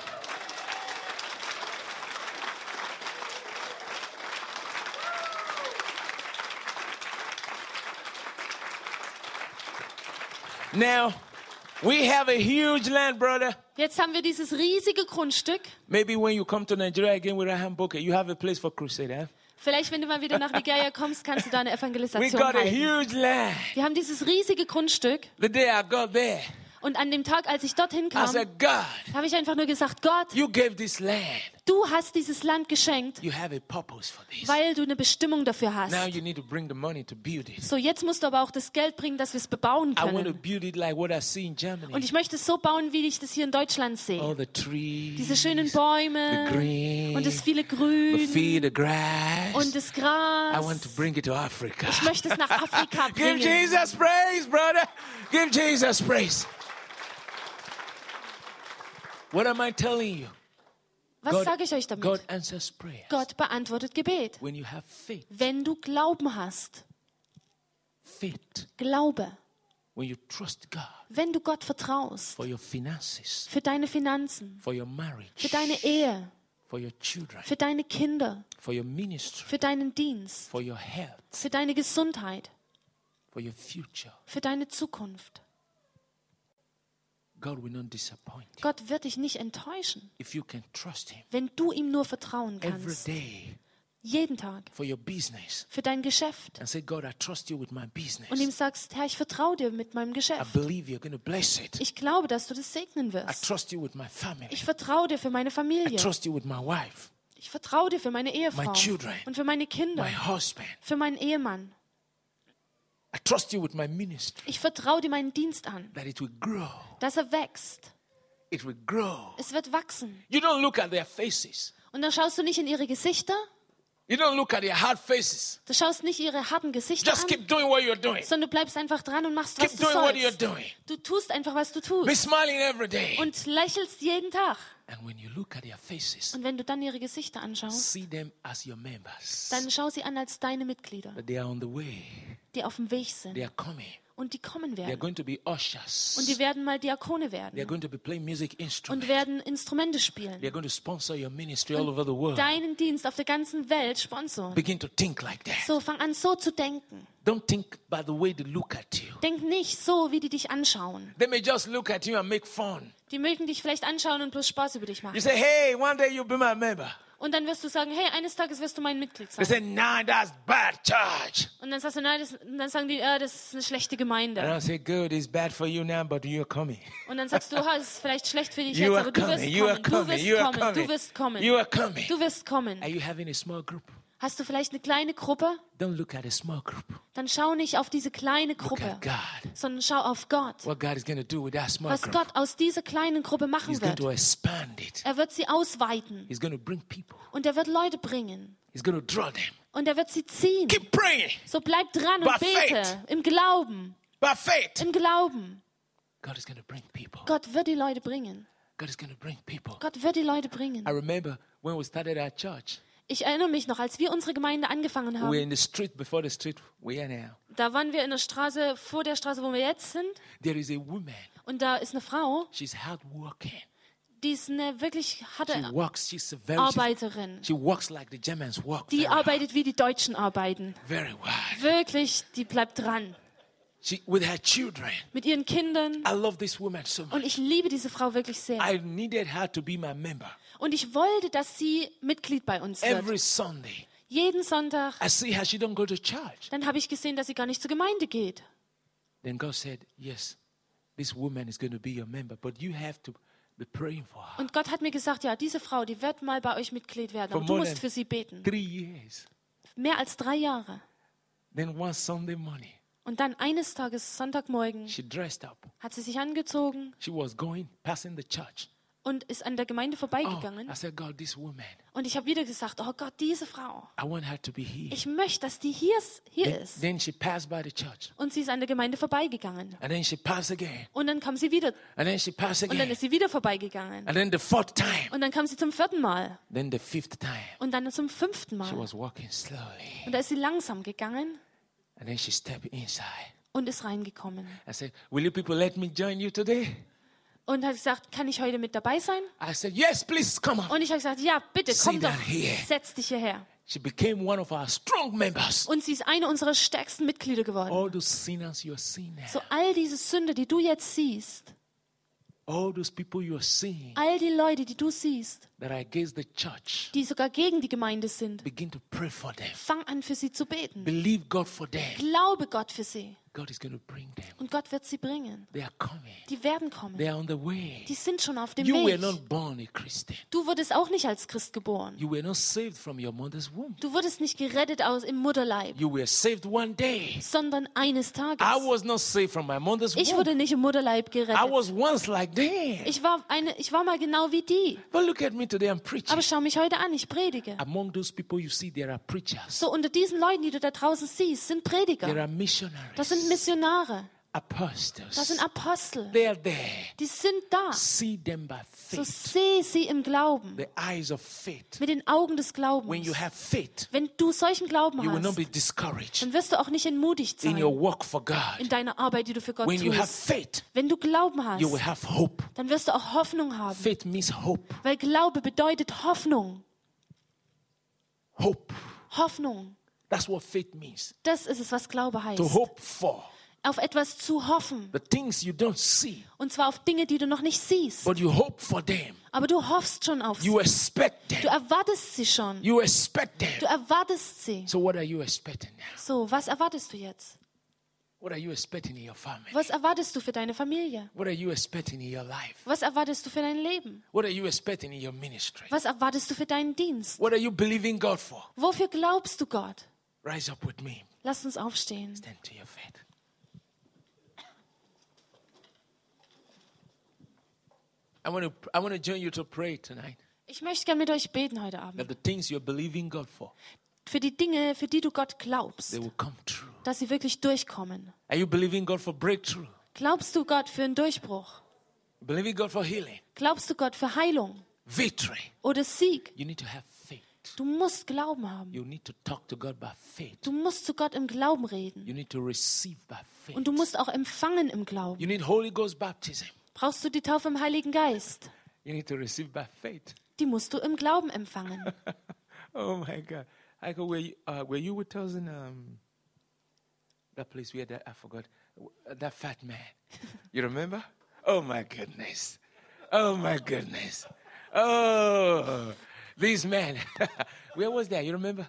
Speaker 1: Now, we have a huge land, brother.
Speaker 2: Jetzt haben wir dieses riesige Grundstück.
Speaker 1: Maybe when you come to Nigeria again with Raham Boke, you have a place for crusade, eh?
Speaker 2: Vielleicht, wenn du mal wieder nach Nigeria kommst, kannst du da eine
Speaker 1: We
Speaker 2: Evangelisation
Speaker 1: got a
Speaker 2: halten.
Speaker 1: huge land.
Speaker 2: Wir haben dieses riesige Grundstück.
Speaker 1: The day I got there,
Speaker 2: Und an dem Tag, als ich dorthin
Speaker 1: I
Speaker 2: kam,
Speaker 1: said, God,
Speaker 2: habe ich einfach nur gesagt, Gott,
Speaker 1: you gave this land.
Speaker 2: du hast dieses Land geschenkt,
Speaker 1: You have a purpose for this.
Speaker 2: weil du eine Bestimmung dafür hast.
Speaker 1: Now you need to bring the money to build it.
Speaker 2: So, jetzt musst du aber auch das Geld bringen, dass wir es bebauen
Speaker 1: I want to
Speaker 2: können.
Speaker 1: build it like what I see in
Speaker 2: Und
Speaker 1: Germany.
Speaker 2: ich möchte es so bauen, wie ich das hier in Deutschland
Speaker 1: All
Speaker 2: sehe.
Speaker 1: the trees,
Speaker 2: Diese schönen
Speaker 1: the
Speaker 2: Bäume
Speaker 1: green,
Speaker 2: und das viele
Speaker 1: the
Speaker 2: Grün
Speaker 1: feed, the grass.
Speaker 2: und das
Speaker 1: I want to
Speaker 2: Gras.
Speaker 1: bring it to Africa.
Speaker 2: Ich möchte es nach Afrika
Speaker 1: Give
Speaker 2: bringen.
Speaker 1: Jesus praise, brother. Give Jesus praise. What am I telling you?
Speaker 2: Was
Speaker 1: God-
Speaker 2: sage ich euch damit?
Speaker 1: God answers prayer
Speaker 2: Gott beantwortet Gebet.
Speaker 1: when you have faith.
Speaker 2: Wenn du Glauben hast,
Speaker 1: Faith
Speaker 2: Glaube.
Speaker 1: when you trust God
Speaker 2: Wenn du Gott vertraust,
Speaker 1: for your finances,
Speaker 2: für deine Finanzen,
Speaker 1: for your marriage,
Speaker 2: für deine Ehe,
Speaker 1: for your children,
Speaker 2: für deine Kinder,
Speaker 1: for your ministry,
Speaker 2: für deinen Dienst,
Speaker 1: for your health,
Speaker 2: für deine Gesundheit,
Speaker 1: for your future.
Speaker 2: für deine Zukunft.
Speaker 1: God will not disappoint you
Speaker 2: Gott wird dich nicht enttäuschen,
Speaker 1: if you can trust Him
Speaker 2: wenn du ihm nur vertrauen
Speaker 1: every
Speaker 2: kannst.
Speaker 1: day.
Speaker 2: Jeden Tag.
Speaker 1: for your business
Speaker 2: Für dein Geschäft.
Speaker 1: and say, God, I trust you with my
Speaker 2: Und
Speaker 1: business.
Speaker 2: ihm sagst, Herr, ich vertraue dir mit meinem
Speaker 1: I
Speaker 2: Geschäft.
Speaker 1: believe you're going to bless it.
Speaker 2: Ich glaube, dass du das segnen
Speaker 1: I
Speaker 2: wirst.
Speaker 1: trust you with my family.
Speaker 2: Ich vertraue dir für meine
Speaker 1: I
Speaker 2: Familie.
Speaker 1: trust you with my wife,
Speaker 2: Ich vertraue dir für meine Ehefrau
Speaker 1: my children,
Speaker 2: und für meine
Speaker 1: my
Speaker 2: Kinder,
Speaker 1: husband.
Speaker 2: für meinen Ehemann.
Speaker 1: I trust you with my ministry,
Speaker 2: Ich vertraue dir meinen Dienst an,
Speaker 1: that it will grow.
Speaker 2: dass er wächst.
Speaker 1: It will grow.
Speaker 2: Es wird wachsen.
Speaker 1: You don't look at their faces.
Speaker 2: Und dann schaust du nicht in ihre Gesichter,
Speaker 1: You don't look at their hard faces.
Speaker 2: du schaust nicht ihre harten Gesichter
Speaker 1: Just
Speaker 2: an,
Speaker 1: keep doing what you're doing.
Speaker 2: sondern du bleibst einfach dran und machst, was
Speaker 1: Keep
Speaker 2: du
Speaker 1: doing what you're
Speaker 2: sollst.
Speaker 1: doing.
Speaker 2: Du tust einfach, was du
Speaker 1: Be
Speaker 2: tust
Speaker 1: smiling every day.
Speaker 2: und lächelst jeden Tag.
Speaker 1: And when you look at their faces,
Speaker 2: Und wenn du dann ihre Gesichter anschaust,
Speaker 1: see them as your members.
Speaker 2: dann schau sie an als deine Mitglieder,
Speaker 1: That they are on the way.
Speaker 2: die auf dem Weg sind
Speaker 1: They are coming.
Speaker 2: und die kommen
Speaker 1: They are
Speaker 2: werden.
Speaker 1: going to be ushers.
Speaker 2: Und die werden mal Diakone
Speaker 1: They are
Speaker 2: werden
Speaker 1: going to be playing music
Speaker 2: und
Speaker 1: instruments.
Speaker 2: werden Instrumente
Speaker 1: They are
Speaker 2: spielen.
Speaker 1: going to sponsor your ministry all over the world.
Speaker 2: Deinen Dienst auf der ganzen Welt sponsoren.
Speaker 1: Begin to think like that.
Speaker 2: So, fang an, so zu denken.
Speaker 1: Don't think by the way they look at you.
Speaker 2: Denk nicht so, wie die dich anschauen.
Speaker 1: They may just look at you and make fun.
Speaker 2: Die mögen dich vielleicht anschauen und bloß Spaß über dich
Speaker 1: You
Speaker 2: machen.
Speaker 1: say, hey, one day you'll be my member.
Speaker 2: Und dann wirst du sagen, hey, eines Tages wirst du mein Mitglied
Speaker 1: They
Speaker 2: sein.
Speaker 1: say, nah, that's bad church.
Speaker 2: Und dann sagst du, nein, das, und dann sagen die, äh, das ist eine schlechte
Speaker 1: And
Speaker 2: Gemeinde.
Speaker 1: I say, good, it's bad for you now, but you're coming.
Speaker 2: Und dann sagst du, ha, das ist vielleicht schlecht für dich
Speaker 1: You
Speaker 2: jetzt,
Speaker 1: are
Speaker 2: aber du wirst
Speaker 1: coming, you are
Speaker 2: kommen, du
Speaker 1: coming, you
Speaker 2: wirst
Speaker 1: are
Speaker 2: kommen, du
Speaker 1: coming.
Speaker 2: wirst kommen,
Speaker 1: You are coming.
Speaker 2: du wirst kommen.
Speaker 1: Are you having a small group?
Speaker 2: Hast du vielleicht eine kleine Gruppe?
Speaker 1: Don't look at a small group.
Speaker 2: Dann schau nicht auf diese kleine
Speaker 1: Look
Speaker 2: Gruppe,
Speaker 1: at God.
Speaker 2: sondern schau auf Gott.
Speaker 1: What God is going to do with that small
Speaker 2: Was
Speaker 1: group.
Speaker 2: Gott aus dieser kleinen Gruppe machen
Speaker 1: He's going
Speaker 2: wird.
Speaker 1: to expand it.
Speaker 2: Er wird sie ausweiten
Speaker 1: He's going to bring people.
Speaker 2: und er wird Leute bringen
Speaker 1: He's going to draw them.
Speaker 2: und er wird sie ziehen.
Speaker 1: Keep praying
Speaker 2: So bleib dran und
Speaker 1: By
Speaker 2: bete
Speaker 1: faith.
Speaker 2: im Glauben,
Speaker 1: by faith.
Speaker 2: im Glauben.
Speaker 1: God is going to bring people.
Speaker 2: Gott wird die Leute bringen.
Speaker 1: God is going to bring people.
Speaker 2: Gott wird die Leute bringen.
Speaker 1: I remember when we started our church,
Speaker 2: Ich erinnere mich noch, als wir unsere Gemeinde angefangen
Speaker 1: we were
Speaker 2: haben,
Speaker 1: in the street before the street we are now.
Speaker 2: da waren wir in der Straße, vor der Straße, wo wir jetzt sind.
Speaker 1: There is a woman.
Speaker 2: Und da ist eine Frau,
Speaker 1: She's hard working.
Speaker 2: die ist eine wirklich
Speaker 1: She
Speaker 2: harte
Speaker 1: works. She's a very. she's-
Speaker 2: Arbeiterin.
Speaker 1: She works like the Germans work.
Speaker 2: Die
Speaker 1: very, hard,
Speaker 2: arbeitet, wie die Deutschen arbeiten.
Speaker 1: very hard.
Speaker 2: Wirklich, die bleibt dran.
Speaker 1: She with her children.
Speaker 2: Mit ihren Kindern.
Speaker 1: I love this woman so much.
Speaker 2: Und ich liebe diese Frau wirklich sehr.
Speaker 1: I needed her to be my member
Speaker 2: Und ich wollte, dass sie Mitglied bei uns wird.
Speaker 1: every Sunday.
Speaker 2: Jeden Sonntag.
Speaker 1: I see her. She don't go to church.
Speaker 2: Dann habe ich gesehen, dass sie gar nicht zur Gemeinde geht.
Speaker 1: Then God said, "Yes, this woman is going to be your member, but you have to be praying for her."
Speaker 2: Und Gott hat mir gesagt, ja, diese Frau, die wird mal bei euch Mitglied werden.
Speaker 1: For
Speaker 2: Aber du
Speaker 1: more
Speaker 2: musst
Speaker 1: than
Speaker 2: für sie beten.
Speaker 1: Three years.
Speaker 2: Mehr als drei Jahre.
Speaker 1: Then one Sunday morning,
Speaker 2: Und dann eines Tages, Sonntagmorgen,
Speaker 1: she dressed up.
Speaker 2: hat sie sich angezogen
Speaker 1: She was going, passing the church.
Speaker 2: und ist an der Gemeinde
Speaker 1: Oh,
Speaker 2: vorbeigegangen.
Speaker 1: I said, God, this woman,
Speaker 2: Und ich habe wieder gesagt, oh Gott, diese Frau.
Speaker 1: I want her to be here.
Speaker 2: Ich möchte, dass die hier, hier
Speaker 1: Then,
Speaker 2: ist.
Speaker 1: then she passed by the church.
Speaker 2: Und sie ist an der Gemeinde vorbeigegangen.
Speaker 1: And then she passed again.
Speaker 2: Und dann kam sie wieder.
Speaker 1: And then she passed
Speaker 2: Und dann
Speaker 1: again.
Speaker 2: ist sie wieder vorbeigegangen.
Speaker 1: And then the fourth time.
Speaker 2: Und dann kam sie zum vierten Mal.
Speaker 1: Then the fifth time.
Speaker 2: Und dann zum fünften
Speaker 1: She
Speaker 2: Mal.
Speaker 1: was walking slowly.
Speaker 2: Und da ist sie langsam gegangen
Speaker 1: And then she stepped inside.
Speaker 2: und ist reingekommen.
Speaker 1: I said, will you people let me join you today?
Speaker 2: Und hat gesagt, kann ich heute mit dabei sein?
Speaker 1: I said, yes, please, come on.
Speaker 2: Und ich habe gesagt, ja, bitte,
Speaker 1: Sit
Speaker 2: komm doch,
Speaker 1: down here.
Speaker 2: setz dich hierher.
Speaker 1: She became one of our strong members.
Speaker 2: Und sie ist eine unserer stärksten Mitglieder geworden.
Speaker 1: All those sinners you are seeing now,
Speaker 2: So all diese Sünde, die du jetzt siehst,
Speaker 1: all those people you are seeing
Speaker 2: all die Leute, die du siehst,
Speaker 1: that are against the church,
Speaker 2: die sogar gegen die Gemeinde sind,
Speaker 1: begin to pray for them.
Speaker 2: fang an, für sie zu beten.
Speaker 1: Believe God for them.
Speaker 2: Glaube Gott für sie.
Speaker 1: God is going to bring them.
Speaker 2: Und Gott wird sie bringen.
Speaker 1: They are coming.
Speaker 2: Die werden kommen.
Speaker 1: They are on the way.
Speaker 2: Die sind schon auf dem
Speaker 1: You were
Speaker 2: Weg.
Speaker 1: not born a Christian.
Speaker 2: Du wurdest auch nicht als Christ geboren.
Speaker 1: You were not saved from your mother's womb.
Speaker 2: Du wurdest nicht gerettet aus im Mutterleib,
Speaker 1: You were saved one day.
Speaker 2: sondern eines Tages.
Speaker 1: I was not saved from my mother's
Speaker 2: Ich
Speaker 1: womb.
Speaker 2: wurde nicht im Mutterleib
Speaker 1: I
Speaker 2: gerettet.
Speaker 1: was once like them.
Speaker 2: Ich war, eine, ich war mal genau wie die.
Speaker 1: But look at me today, I'm preaching.
Speaker 2: Aber schau mich heute an, ich predige.
Speaker 1: Among those people you see, there are preachers.
Speaker 2: So unter diesen Leuten, die du da draußen siehst, sind
Speaker 1: There
Speaker 2: Prediger.
Speaker 1: are missionaries.
Speaker 2: Das sind Missionare.
Speaker 1: Apostles.
Speaker 2: Das sind Apostel.
Speaker 1: They are there.
Speaker 2: Die sind da.
Speaker 1: See them by
Speaker 2: So
Speaker 1: faith.
Speaker 2: seh sie im Glauben.
Speaker 1: The eyes of faith.
Speaker 2: Mit den Augen des
Speaker 1: When
Speaker 2: Glaubens.
Speaker 1: you have faith,
Speaker 2: Wenn du solchen Glauben
Speaker 1: you will not
Speaker 2: hast,
Speaker 1: be discouraged
Speaker 2: dann wirst du auch nicht entmutigt
Speaker 1: in your
Speaker 2: sein
Speaker 1: work for God.
Speaker 2: in deiner Arbeit, die du für Gott
Speaker 1: When you have
Speaker 2: tust.
Speaker 1: faith,
Speaker 2: Wenn du Glauben hast,
Speaker 1: you will have hope.
Speaker 2: dann wirst du auch Hoffnung haben.
Speaker 1: Faith means hope.
Speaker 2: Weil Glaube bedeutet Hoffnung.
Speaker 1: Hope.
Speaker 2: Hoffnung.
Speaker 1: That's what faith means.
Speaker 2: Das ist es, was Glaube
Speaker 1: To
Speaker 2: heißt.
Speaker 1: hope for.
Speaker 2: auf etwas zu hoffen.
Speaker 1: The things you don't see,
Speaker 2: Und zwar auf Dinge, die du noch nicht siehst.
Speaker 1: but you hope for them.
Speaker 2: Aber du hoffst schon auf sie.
Speaker 1: You expect
Speaker 2: Du
Speaker 1: them.
Speaker 2: erwartest sie schon.
Speaker 1: You expect
Speaker 2: Du
Speaker 1: them.
Speaker 2: erwartest sie.
Speaker 1: So what are you expecting now?
Speaker 2: So, was erwartest du jetzt?
Speaker 1: What are you expecting in your family?
Speaker 2: Was erwartest du für deine Familie?
Speaker 1: What are you expecting in your life?
Speaker 2: Was erwartest du für dein Leben?
Speaker 1: What are you expecting in your ministry?
Speaker 2: Was erwartest du für deinen Dienst?
Speaker 1: What are you believing God for?
Speaker 2: Wofür glaubst du Gott?
Speaker 1: Rise up with me.
Speaker 2: Lass uns aufstehen.
Speaker 1: Stand to your feet. I want to I want to join you to pray tonight.
Speaker 2: Ich möchte gerne mit euch beten heute
Speaker 1: That
Speaker 2: Abend.
Speaker 1: the things you're believing God for,
Speaker 2: Für die Dinge, für die du Gott glaubst,
Speaker 1: they will come true.
Speaker 2: dass sie wirklich durchkommen.
Speaker 1: Are you believing God for breakthrough?
Speaker 2: Glaubst du Gott für einen Durchbruch?
Speaker 1: Believing God for healing,
Speaker 2: Glaubst du Gott für Heilung
Speaker 1: victory?
Speaker 2: oder Sieg?
Speaker 1: You need to have faith.
Speaker 2: Du musst Glauben haben.
Speaker 1: You need to talk to God by faith.
Speaker 2: Du musst zu Gott im Glauben reden.
Speaker 1: You need to receive by faith.
Speaker 2: Und du musst auch empfangen im Glauben.
Speaker 1: You need Holy Ghost baptism.
Speaker 2: Brauchst du die Taufe im Heiligen Geist?
Speaker 1: You need to receive by faith.
Speaker 2: Die musst du im Glauben empfangen.
Speaker 1: Oh my God! I go where you, uh, were you with us in um, that place where that I forgot uh, that fat man. You remember? Oh my goodness! Oh my goodness! Oh, this man. Where was that? You remember?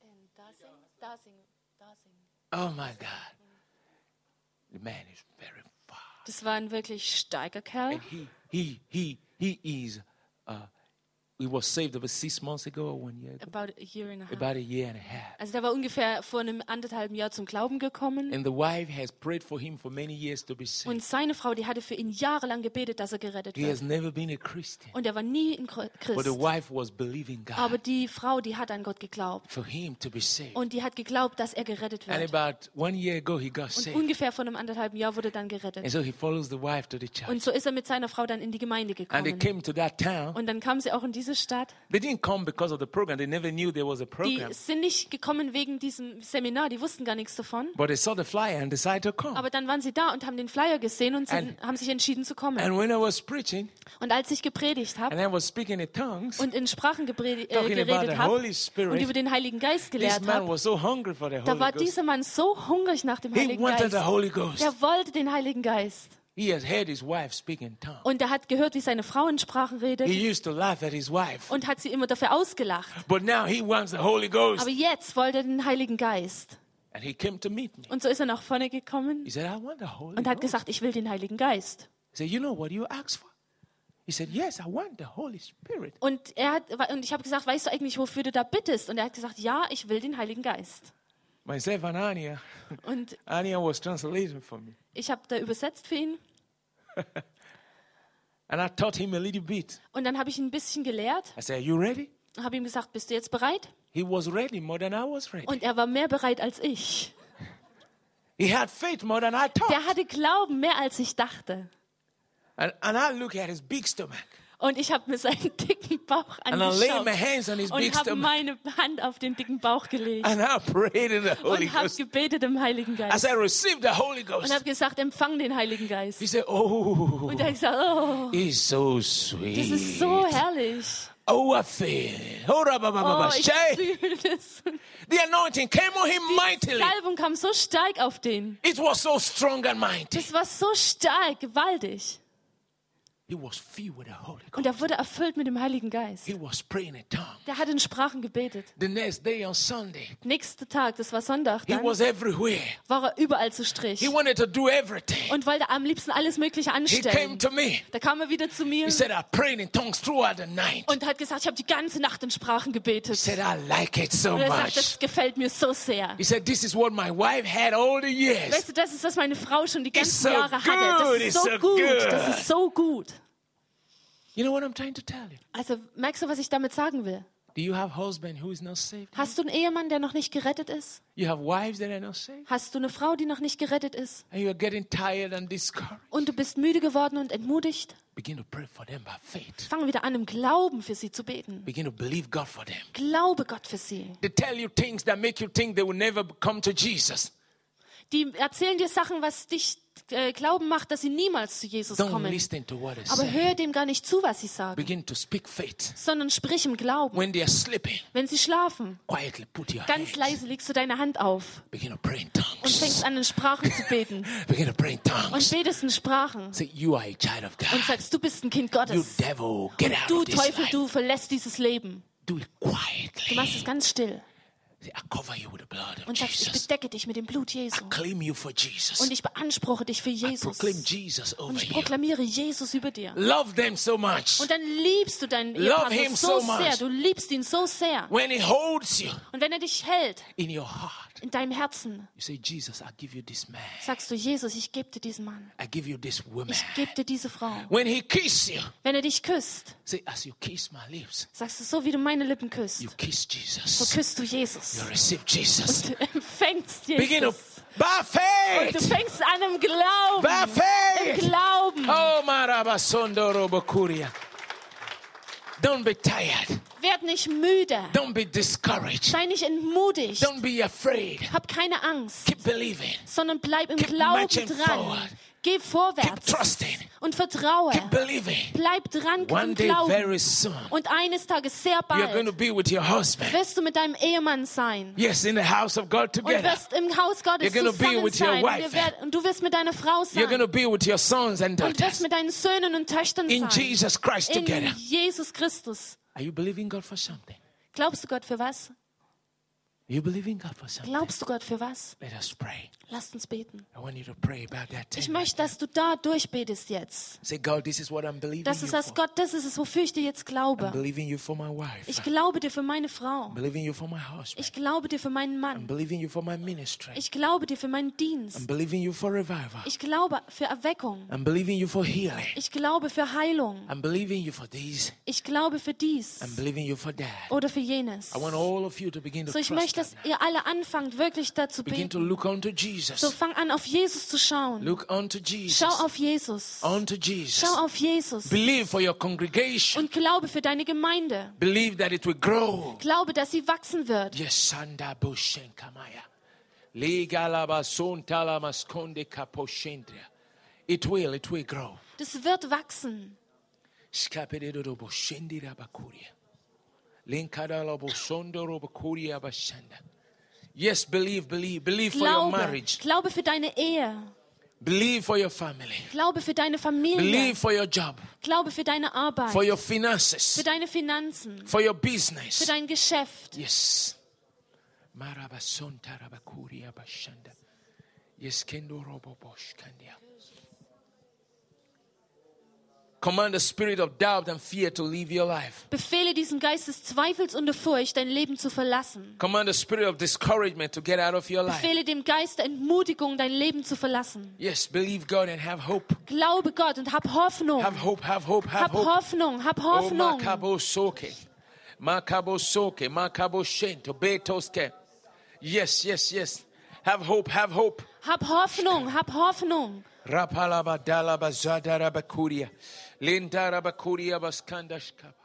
Speaker 1: Oh my God! The man is very far.
Speaker 2: Das war ein wirklich starker Kerl.
Speaker 1: And he, he, he, he is, uh, he was saved about six months ago or one year ago.
Speaker 2: About a year and a half.
Speaker 1: About a year and a half.
Speaker 2: Also der war ungefähr vor einem anderthalben Jahr zum Glauben gekommen.
Speaker 1: And the wife has prayed for him for many years to be saved.
Speaker 2: Und seine Frau, die hatte für ihn jahrelang gebetet, dass er gerettet
Speaker 1: He has
Speaker 2: wird.
Speaker 1: never been a Christian.
Speaker 2: Und er war nie ein Chri-
Speaker 1: But the
Speaker 2: Christ.
Speaker 1: wife was believing
Speaker 2: Aber
Speaker 1: God
Speaker 2: die Frau, die hat an Gott geglaubt.
Speaker 1: for him to be saved.
Speaker 2: Und die hat geglaubt, dass er gerettet
Speaker 1: And
Speaker 2: wird.
Speaker 1: about one year ago, he got
Speaker 2: Und
Speaker 1: saved.
Speaker 2: ungefähr vor einem anderthalben Jahr wurde er dann
Speaker 1: And
Speaker 2: gerettet.
Speaker 1: so he follows the wife to the church.
Speaker 2: Und so ist er mit seiner Frau dann in die Gemeinde
Speaker 1: And they
Speaker 2: gekommen.
Speaker 1: came to that town.
Speaker 2: Und dann kam sie auch in diese Stadt.
Speaker 1: They didn't come because of the program. They never knew there was a
Speaker 2: Die
Speaker 1: program.
Speaker 2: sind nicht gekommen wegen diesem Seminar, die wussten gar nichts davon.
Speaker 1: But they saw the flyer and decided to come.
Speaker 2: Aber dann waren sie da und haben den Flyer gesehen und sind,
Speaker 1: And-
Speaker 2: haben sich entschieden zu kommen.
Speaker 1: And when I was preaching,
Speaker 2: Und als ich gepredigt habe
Speaker 1: and I was speaking in tongues,
Speaker 2: und in Sprachen gepredi- äh,
Speaker 1: talking about the
Speaker 2: geredet habe
Speaker 1: Holy
Speaker 2: und
Speaker 1: Spirit,
Speaker 2: über den Heiligen Geist
Speaker 1: this
Speaker 2: gelehrt
Speaker 1: man
Speaker 2: habe,
Speaker 1: was so hungry for the
Speaker 2: da war
Speaker 1: Holy Ghost.
Speaker 2: dieser Mann so hungrig nach dem
Speaker 1: He
Speaker 2: Heiligen
Speaker 1: wanted
Speaker 2: Geist.
Speaker 1: the Holy Ghost.
Speaker 2: Der wollte den Heiligen Geist.
Speaker 1: He has heard his wife speak in tongues.
Speaker 2: Und er hat gehört, wie seine Frau in Sprachen redet
Speaker 1: He used to laugh at his wife.
Speaker 2: und hat sie immer dafür ausgelacht.
Speaker 1: But now he wants the Holy Ghost.
Speaker 2: Aber jetzt wollte er den Heiligen Geist.
Speaker 1: And he came to meet me.
Speaker 2: Und so ist er nach vorne gekommen
Speaker 1: He said, I want the Holy
Speaker 2: und hat
Speaker 1: Ghost.
Speaker 2: gesagt, ich will den Heiligen Geist.
Speaker 1: I said, you know what you asked for? He said, yes, I want the Holy Spirit.
Speaker 2: Und, er hat, und ich habe gesagt, weißt du eigentlich, wofür du da bittest? Und er hat gesagt, ja, ich will den Heiligen Geist.
Speaker 1: Myself and Ania,
Speaker 2: Und
Speaker 1: Ania was translating for me.
Speaker 2: ich habe da übersetzt für ihn.
Speaker 1: And I taught him a little bit.
Speaker 2: Und dann habe ich ihn ein bisschen gelehrt.
Speaker 1: I said, are you ready?
Speaker 2: Und habe ihm gesagt, bist du jetzt bereit?
Speaker 1: He was ready more than I was ready.
Speaker 2: Und er war mehr bereit als ich.
Speaker 1: He had faith more than I thought.
Speaker 2: Der hatte Glauben mehr als ich dachte.
Speaker 1: And, and I look at his big stomach.
Speaker 2: Und ich habe mir seinen dicken Bauch
Speaker 1: And I laid
Speaker 2: angeschaut
Speaker 1: my hands on his big
Speaker 2: und habe
Speaker 1: stomach.
Speaker 2: meine Hand auf den dicken Bauch gelegt
Speaker 1: And I prayed in the Holy
Speaker 2: und habe
Speaker 1: Ghost.
Speaker 2: gebetet im Heiligen
Speaker 1: I
Speaker 2: Geist.
Speaker 1: said, receive the Holy
Speaker 2: Und
Speaker 1: Ghost.
Speaker 2: habe gesagt, empfang den Heiligen Geist.
Speaker 1: He said, oh,
Speaker 2: Und er hat gesagt, oh,
Speaker 1: he's so sweet.
Speaker 2: das ist so herrlich.
Speaker 1: Oh, I feel it. Hold up,
Speaker 2: Oh,
Speaker 1: Baba.
Speaker 2: ich
Speaker 1: Shay.
Speaker 2: fühle das.
Speaker 1: The anointing came on him
Speaker 2: Die
Speaker 1: mightily.
Speaker 2: Salbung kam so stark auf den.
Speaker 1: It was so strong and mighty.
Speaker 2: Das war so stark, gewaltig.
Speaker 1: He was filled with the Holy
Speaker 2: Und
Speaker 1: Ghost.
Speaker 2: er wurde erfüllt mit dem Heiligen Geist.
Speaker 1: He was praying in tongues.
Speaker 2: Der hat in Sprachen gebetet.
Speaker 1: The next day on Sunday,
Speaker 2: Nächster Tag, das war Sonntag,
Speaker 1: he
Speaker 2: dann
Speaker 1: was everywhere.
Speaker 2: war er überall zu Strich
Speaker 1: He wanted to do everything.
Speaker 2: und wollte am liebsten alles Mögliche
Speaker 1: He came
Speaker 2: anstellen.
Speaker 1: to me.
Speaker 2: Da kam er wieder zu mir
Speaker 1: He said, I prayed in tongues throughout the night.
Speaker 2: und hat gesagt, ich habe die ganze Nacht in Sprachen gebetet.
Speaker 1: He said, I like it so
Speaker 2: Und er sagt,
Speaker 1: much.
Speaker 2: das gefällt mir so sehr.
Speaker 1: He said, this is what my wife had all the years.
Speaker 2: Weißt du, das ist, was meine Frau schon die
Speaker 1: It's
Speaker 2: ganzen
Speaker 1: so
Speaker 2: Jahre hatte.
Speaker 1: good,
Speaker 2: Das ist
Speaker 1: it's
Speaker 2: so
Speaker 1: so
Speaker 2: gut,
Speaker 1: good.
Speaker 2: das ist so gut.
Speaker 1: You know what I'm trying to tell you?
Speaker 2: Also merkst du, was ich damit sagen will?
Speaker 1: Do you have a husband who is not saved?
Speaker 2: Hast du einen Ehemann, der noch nicht gerettet ist?
Speaker 1: You have wives that are not saved?
Speaker 2: Hast du eine Frau, die noch nicht gerettet ist?
Speaker 1: And you are getting tired and discouraged?
Speaker 2: Und du bist müde geworden und entmutigt?
Speaker 1: Begin to pray for them by faith.
Speaker 2: Fang wieder an, im Glauben für sie zu beten.
Speaker 1: Begin to believe God for them.
Speaker 2: Glaube Gott für sie.
Speaker 1: They tell you things that make you think they will never come to Jesus.
Speaker 2: Die erzählen dir Sachen, was dich äh, glauben macht, dass sie niemals zu Jesus
Speaker 1: Don't
Speaker 2: kommen.
Speaker 1: listen to what they
Speaker 2: Aber
Speaker 1: say.
Speaker 2: hör dem gar nicht zu, was sie sagen,
Speaker 1: Begin to speak faith.
Speaker 2: sondern sprich im Glauben.
Speaker 1: When they are sleeping,
Speaker 2: Wenn sie schlafen,
Speaker 1: quietly put your
Speaker 2: ganz
Speaker 1: hands.
Speaker 2: leise legst du deine Hand auf
Speaker 1: Begin to pray in
Speaker 2: und
Speaker 1: tongues.
Speaker 2: fängst an, in Sprachen zu beten.
Speaker 1: Begin to pray in
Speaker 2: Und
Speaker 1: tongues.
Speaker 2: betest in Sprachen
Speaker 1: Say, you are a child of
Speaker 2: und
Speaker 1: God.
Speaker 2: sagst, du bist ein Kind
Speaker 1: You
Speaker 2: Gottes.
Speaker 1: devil, get out
Speaker 2: Du
Speaker 1: of this
Speaker 2: Teufel,
Speaker 1: life.
Speaker 2: du verlässt dieses Leben.
Speaker 1: Do it
Speaker 2: Du machst es
Speaker 1: quietly.
Speaker 2: ganz still
Speaker 1: Say, I cover you with the blood of
Speaker 2: und sagst, ich
Speaker 1: Jesus.
Speaker 2: bedecke dich mit dem Blut
Speaker 1: I
Speaker 2: Jesu.
Speaker 1: claim you for Jesus.
Speaker 2: Und ich beanspruche dich für
Speaker 1: I
Speaker 2: Jesus.
Speaker 1: proclaim Jesus over
Speaker 2: Und ich
Speaker 1: you.
Speaker 2: proklamiere Jesus über dir.
Speaker 1: Love them so much.
Speaker 2: Und dann liebst du deinen
Speaker 1: Love
Speaker 2: Ehepartner
Speaker 1: him
Speaker 2: so
Speaker 1: so much.
Speaker 2: sehr. Du liebst ihn so sehr.
Speaker 1: When he holds you
Speaker 2: Und wenn er dich hält
Speaker 1: in your heart,
Speaker 2: in deinem Herzen,
Speaker 1: you say, Jesus, I give you this man.
Speaker 2: sagst du, Jesus, ich gebe dir diesen Mann.
Speaker 1: I give you this woman.
Speaker 2: Ich gebe dir diese Frau.
Speaker 1: When he kisses you,
Speaker 2: Wenn er dich küsst,
Speaker 1: say, as you kiss my lips,
Speaker 2: sagst du, so wie du meine Lippen küsst,
Speaker 1: you kiss
Speaker 2: so
Speaker 1: Jesus.
Speaker 2: küsst du Jesus.
Speaker 1: You receive Jesus.
Speaker 2: Und du empfängst
Speaker 1: Begin to,
Speaker 2: Jesus.
Speaker 1: by
Speaker 2: Und du
Speaker 1: faith.
Speaker 2: fängst an im Glauben.
Speaker 1: By
Speaker 2: Im
Speaker 1: faith.
Speaker 2: Glauben.
Speaker 1: Oh, Marabasondo Robokuria. Don't be tired.
Speaker 2: Werd nicht müde.
Speaker 1: Don't be discouraged.
Speaker 2: Sei nicht entmutigt.
Speaker 1: Don't be afraid.
Speaker 2: Hab keine Angst,
Speaker 1: Keep believing.
Speaker 2: sondern bleib im
Speaker 1: Keep
Speaker 2: Glauben
Speaker 1: marching
Speaker 2: dran.
Speaker 1: forward.
Speaker 2: Geh
Speaker 1: Keep
Speaker 2: vorwärts
Speaker 1: trusting.
Speaker 2: und vertraue.
Speaker 1: Keep believing.
Speaker 2: Bleib dran
Speaker 1: One
Speaker 2: im
Speaker 1: day,
Speaker 2: Glauben.
Speaker 1: very soon,
Speaker 2: Und eines Tages, sehr
Speaker 1: you're going to
Speaker 2: bald,
Speaker 1: be with your husband.
Speaker 2: wirst du mit deinem Ehemann sein.
Speaker 1: Yes, in the house of God
Speaker 2: Und
Speaker 1: together.
Speaker 2: wirst im Haus Gottes
Speaker 1: You're gonna be
Speaker 2: zusammen
Speaker 1: with your
Speaker 2: sein. Und,
Speaker 1: wife.
Speaker 2: wir werd, und du wirst mit deiner Frau
Speaker 1: You're going
Speaker 2: sein.
Speaker 1: to be with your sons and
Speaker 2: Und wirst
Speaker 1: daughters.
Speaker 2: mit deinen Söhnen und Töchtern
Speaker 1: In
Speaker 2: sein.
Speaker 1: Jesus Christ
Speaker 2: In
Speaker 1: together.
Speaker 2: Jesus Christus.
Speaker 1: Are you believing God for something?
Speaker 2: Glaubst du Gott für was?
Speaker 1: Are you believing God for something?
Speaker 2: Glaubst du Gott für was?
Speaker 1: Let us pray.
Speaker 2: Lasst uns beten.
Speaker 1: I want you to pray about that
Speaker 2: Ich
Speaker 1: thing.
Speaker 2: möchte, dass du da durchbetest jetzt.
Speaker 1: Say, God, this is what I'm believing
Speaker 2: Das
Speaker 1: you
Speaker 2: ist das
Speaker 1: for.
Speaker 2: Gott, das ist es, wofür ich dir jetzt
Speaker 1: I'm
Speaker 2: glaube.
Speaker 1: believing you for my wife.
Speaker 2: Ich glaube dir für meine Frau.
Speaker 1: I'm believing you for my husband.
Speaker 2: Ich glaube dir für meinen
Speaker 1: I'm
Speaker 2: Mann.
Speaker 1: believing you for my ministry.
Speaker 2: Ich glaube dir für meinen
Speaker 1: I'm
Speaker 2: Dienst.
Speaker 1: believing you for revival.
Speaker 2: Ich glaube für Erweckung.
Speaker 1: I'm believing you for healing.
Speaker 2: Ich glaube für Heilung.
Speaker 1: I'm believing you for these.
Speaker 2: Ich glaube für dies
Speaker 1: I'm believing you for that.
Speaker 2: oder für jenes.
Speaker 1: I want all of you to begin to
Speaker 2: So, ich
Speaker 1: trust
Speaker 2: möchte,
Speaker 1: that
Speaker 2: dass
Speaker 1: now.
Speaker 2: ihr alle anfangt, wirklich dazu
Speaker 1: Begin to
Speaker 2: beten.
Speaker 1: look unto Jesus.
Speaker 2: So, fang an, auf Jesus zu schauen.
Speaker 1: Look unto Jesus.
Speaker 2: Schau auf Jesus.
Speaker 1: Unto Jesus.
Speaker 2: Schau auf Jesus.
Speaker 1: Believe for your congregation.
Speaker 2: Und glaube für deine Gemeinde.
Speaker 1: Believe that it will grow.
Speaker 2: Glaube, dass sie wachsen wird.
Speaker 1: Yes, Sanda Boshen Kamaya. Legalaba Sontala Maskonde Kaposhendria. It will, it will grow.
Speaker 2: Das wird wachsen.
Speaker 1: Skapededo Boshendira Bakuria. Linkadala Bosondoro Bakuria Bashanda. Yes, believe, believe. Believe for your
Speaker 2: Glaube.
Speaker 1: marriage.
Speaker 2: Glaube für deine Ehe.
Speaker 1: Believe for your family.
Speaker 2: Glaube für deine Familie.
Speaker 1: Believe for your job.
Speaker 2: Glaube für deine Arbeit.
Speaker 1: For your finances.
Speaker 2: Für deine Finanzen.
Speaker 1: For your
Speaker 2: Für
Speaker 1: business.
Speaker 2: dein Geschäft.
Speaker 1: Yes. Marabasonta Rabakuria Bashanda. Yes, Kendo Robobosh Kandia. Command the spirit of doubt and fear to leave your life.
Speaker 2: Befehle diesem Geist des Zweifels und der Furcht, dein Leben zu verlassen.
Speaker 1: Command the spirit of discouragement to get out of your life.
Speaker 2: Befehle dem Geist der Entmutigung, dein Leben zu verlassen.
Speaker 1: Yes, believe God and have hope.
Speaker 2: Glaube Gott und hab Hoffnung.
Speaker 1: Have hope, have hope, have
Speaker 2: Hab
Speaker 1: hope.
Speaker 2: Hoffnung, hab
Speaker 1: Oh,
Speaker 2: Hoffnung.
Speaker 1: makabo soke. Makabo soke, makabo shento, betoske. Yes, yes, yes. Have hope, have hope.
Speaker 2: Hab Hoffnung, hab Hoffnung.
Speaker 1: Rapalaba dalaba zadara bakuria. Lindara bakuria baskanda shkapa.